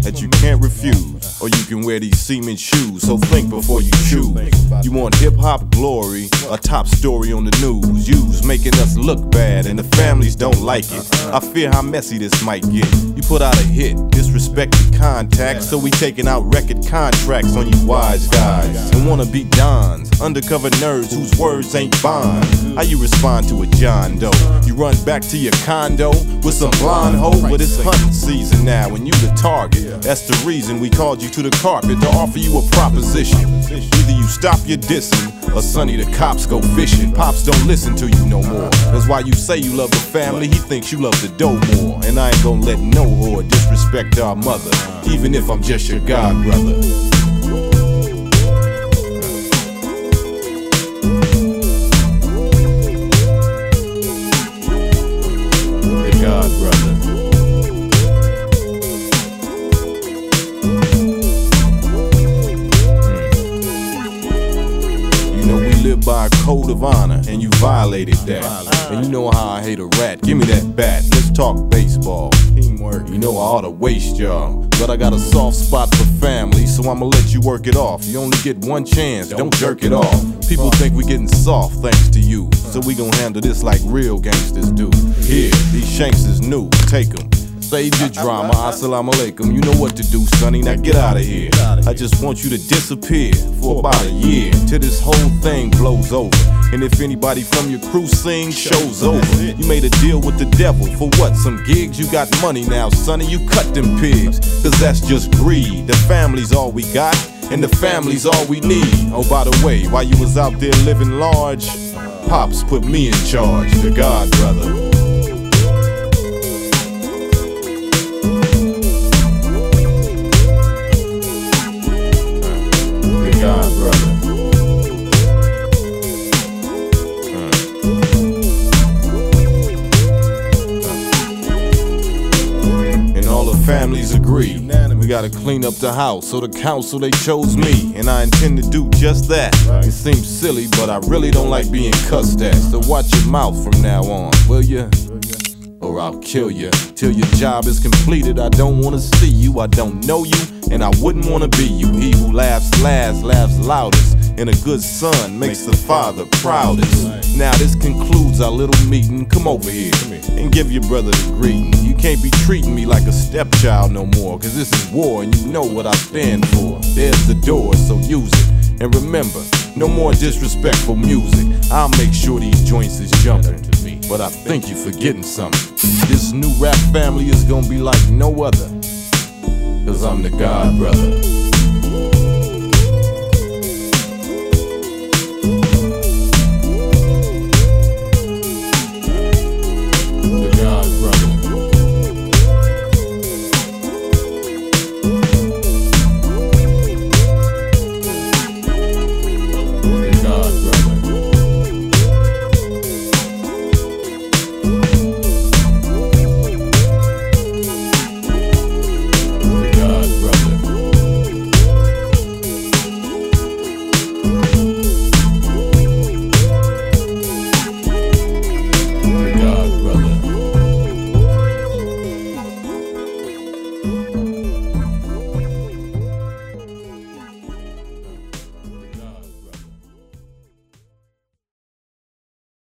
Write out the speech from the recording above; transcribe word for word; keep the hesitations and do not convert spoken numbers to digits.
that you can't refuse, or you can wear these cement shoes. So think before you choose. You want hip-hop glory, a top story on the news. You's making us look bad and the families don't like it. I fear how messy this might get. You put out a hit, disrespected contacts, so we taking out record contracts on you wise guys and wanna be dons, undercover nerds whose words ain't bond. How you respond to a John Doe? You run back to your condo with some blonde hoe, but it's hunting season now and you the target. That's the reason we called you to the carpet to offer you a proposition. Either you stop your dissing, or Sonny the cops go fishing. Pops don't listen to you no more. That's why you say you love the family, he thinks you love the dough more. And I ain't gonna let no whore disrespect our mother, even if I'm just your god brother. By a code of honor, and you violated that. And you know how I hate a rat. Give me that bat, let's talk baseball. Teamwork. You know I ought to waste y'all, but I got a soft spot for family, so I'ma let you work it off. You only get one chance, don't jerk it off. People think we getting soft thanks to you, so we gon' handle this like real gangsters do. Here, these shanks is new, take them. Save your drama, assalamu alaikum. You know what to do, Sonny, now get out of here. I just want you to disappear for about a year, till this whole thing blows over. And if anybody from your crew sings, show's over. You made a deal with the devil, for what, some gigs? You got money now, Sonny, you cut them pigs. Cause that's just greed, the family's all we got, and the family's all we need. Oh, by the way, while you was out there living large, Pops put me in charge, the god brother. Families agree, we gotta clean up the house, so the council they chose me, and I intend to do just that. It seems silly, but I really don't like being cussed at, so watch your mouth from now on, will ya? Or I'll kill ya, till your job is completed. I don't wanna see you, I don't know you, and I wouldn't wanna be you. He who laughs last, laughs loudest, and a good son makes the father proudest. Now this concludes our little meeting. Come over here and give your brother the greeting. You can't be treating me like a stepchild no more, cause this is war and you know what I stand for. There's the door, so use it. And remember, no more disrespectful music. I'll make sure these joints is jumping. But I think you're forgetting something. This new rap family is gonna be like no other, cause I'm the god brother.